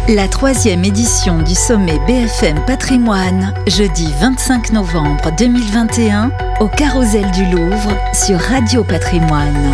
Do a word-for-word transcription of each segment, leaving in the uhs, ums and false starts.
La troisième édition du sommet B F M Patrimoine, jeudi vingt-cinq novembre deux mille vingt et un, au Carrousel du Louvre sur Radio Patrimoine.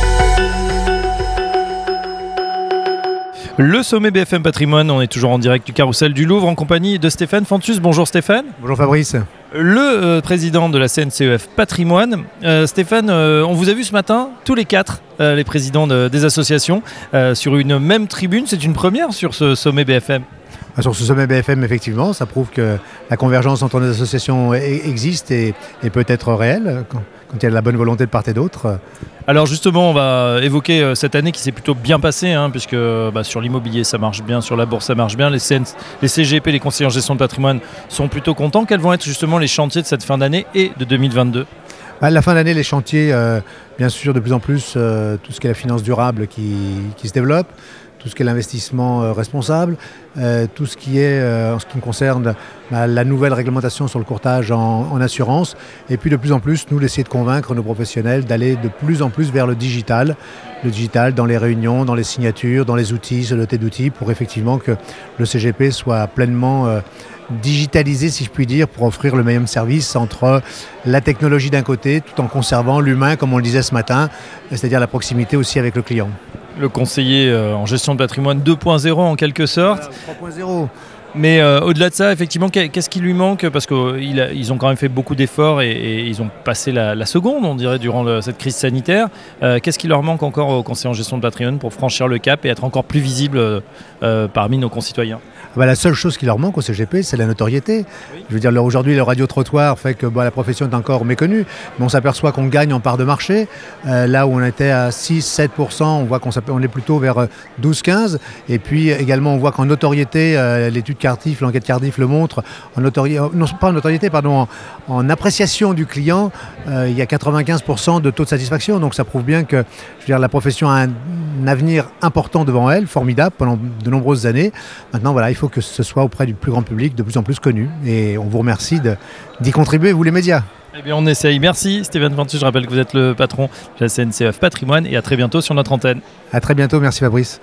Le sommet B F M Patrimoine, on est toujours en direct du Carrousel du Louvre en compagnie de Stéphane Fantus. Bonjour Stéphane. Bonjour Fabrice. Le euh, président de la C N C E F Patrimoine. Euh, Stéphane, euh, on vous a vu ce matin, tous les quatre, euh, les présidents de, des associations, euh, sur une même tribune. C'est une première sur ce sommet B F M. Sur ce sommet B F M, effectivement, ça prouve que la convergence entre les associations existe et, et peut être réelle quand, quand il y a de la bonne volonté de part et d'autre. Alors justement, on va évoquer cette année qui s'est plutôt bien passée, hein, puisque bah, sur l'immobilier ça marche bien, sur la bourse ça marche bien, les, C N, les C G P, les conseillers en gestion de patrimoine sont plutôt contents. Quels vont être justement les chantiers de cette fin d'année et de deux mille vingt-deux ? À la fin d'année, les chantiers, euh, bien sûr, de plus en plus, euh, tout ce qui est la finance durable qui, qui se développe, tout ce qui est l'investissement euh, responsable, euh, tout ce qui est, euh, en ce qui me concerne, bah, la nouvelle réglementation sur le courtage en, en assurance, et puis de plus en plus, nous, essayer de convaincre nos professionnels d'aller de plus en plus vers le digital, le digital dans les réunions, dans les signatures, dans les outils, se doter d'outils pour effectivement que le C G P soit pleinement euh, digitalisé, si je puis dire, pour offrir le meilleur service entre la technologie d'un côté, tout en conservant l'humain, comme on le disait ce matin, c'est-à-dire la proximité aussi avec le client. Le conseiller euh, en gestion de patrimoine deux point zéro en quelque sorte. Voilà, trois point zéro. Mais euh, au-delà de ça, effectivement, qu'est-ce qui lui manque ? Parce qu'ils ils ont quand même fait beaucoup d'efforts et, et ils ont passé la, la seconde, on dirait, durant le, cette crise sanitaire. Euh, qu'est-ce qui leur manque encore aux conseillers en gestion de patrimoine pour franchir le cap et être encore plus visibles euh, parmi nos concitoyens ? Bah, la seule chose qui leur manque au C G P, c'est la notoriété. Oui. Je veux dire, aujourd'hui, le radio-trottoir fait que bah, la profession est encore méconnue, mais on s'aperçoit qu'on gagne en part de marché. Euh, là où on était à six à sept pour cent, on voit qu'on on est plutôt vers douze à quinze. Et puis également, on voit qu'en notoriété, euh, l'étude Cardiff, l'enquête Cardiff le montre, en notoriété, non pas en notoriété, pardon, en, en appréciation du client, euh, il y a quatre-vingt-quinze pour cent de taux de satisfaction. Donc ça prouve bien que je veux dire, la profession a un, un avenir important devant elle, formidable, pendant de nombreuses années. Maintenant, voilà, il faut que ce soit auprès du plus grand public, de plus en plus connu. Et on vous remercie de, d'y contribuer, vous les médias. Eh bien, on essaye. Merci Stéphane Fantus. Je rappelle que vous êtes le patron de la C N C E F Patrimoine et à très bientôt sur notre antenne. À très bientôt. Merci Fabrice.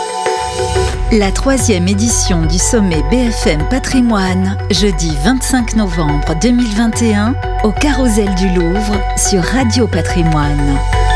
La troisième édition du sommet B F M Patrimoine, jeudi vingt-cinq novembre deux mille vingt et un, au Carrousel du Louvre sur Radio Patrimoine.